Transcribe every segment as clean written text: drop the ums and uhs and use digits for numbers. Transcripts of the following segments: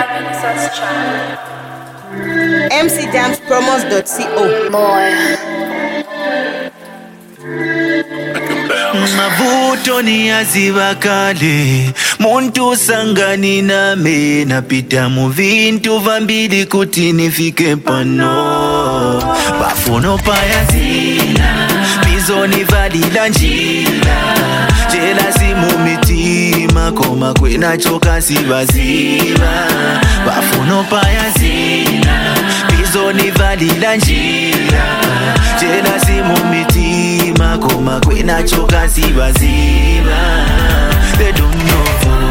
mcdamspromos.co. Mavuto ni aziva kale, muntu sangani name napita mu vintu vambili kuti nifike pano. Bafuno paya zina, bizoni valila njila, jela simu mitima koma kwena choka sivaziva. Bafuno paya zina, bizoni valila njila, jela simu mitima koma kwena choka sivaziva. They don't know.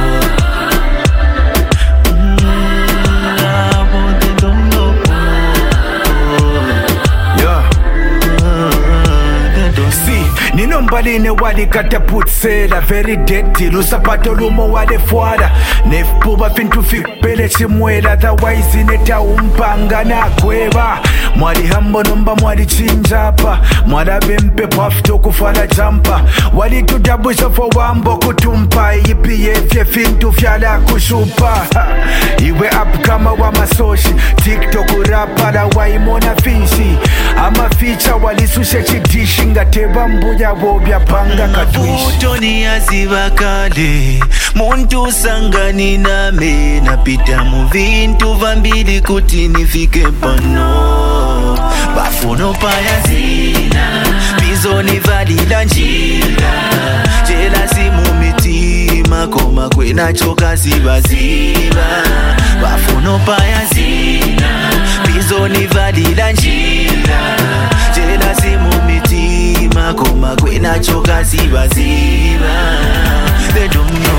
They don't know. Yeah. See, nino mbaline wali kataputsela very dirty lusapato lumo wale fuada nefuba fintu fikpele chimwela otherwise neta umpanga na kweba mwali hambo nomba mwali chinjapa mwala bempe pafto kufala jampa wali tudabusha fo wambo kutumpa ipi yefye fintu fyala kushupa iwe up kama wa masoshi TikTok rapala waimona finshi ama feature wali sushe chidishi ngateba mbuya bobya panga katwishi. Mavuto ni aziva kale, muntu sangani name napita mu vintu vambili kuti nifike pano. Bafuno paya zina, bizoni valila njila, jela simu mitima koma kwena choka sivaziva. Bafuno paya zina, bizoni valila njila, jela simu mitima koma kwena choka sivaziva. They don't know.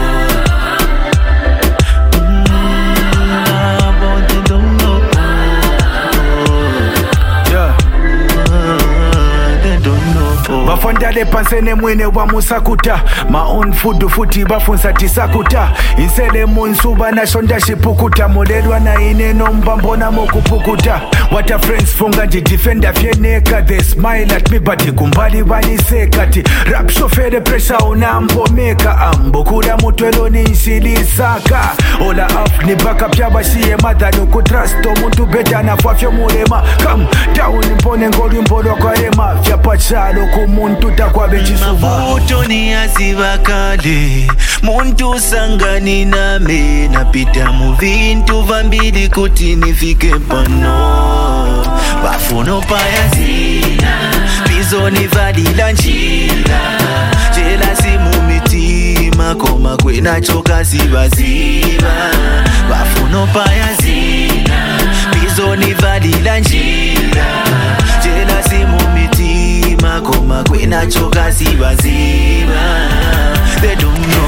Bafondale pansene mwene wa musakuta my own food futi bafunsa tisakuta insele munsuba na shonda shipukuta modelwa na ineno mbambona mokupukuta what a friends funga ndi defender fyeneka they smile at me but kumbali valisekati rap shofere pressure unampomeka ambukula mutwelo ni nsilisaka ola af ni baka pya bashiye madhalo kutrust omuntu beta na fafyo mulema come down mpone ngoli mbolo kwa ema fya pachalo kumuntu takwabe chisuma. Mavuto ni aziva kale, muntu sangani name napita mu vintu vambili kuti nifike pano. Bafuno paya zina, bizoni valila njila, jela simu mitima koma kwena choka sivaziva. Bafuno paya zina, bizoni valila njila, jela simu mitima koma kwena choka sivaziva. They don't know.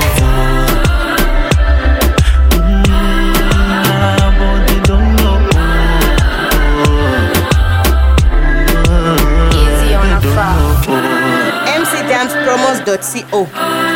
They don't know. mcdamspromos.co.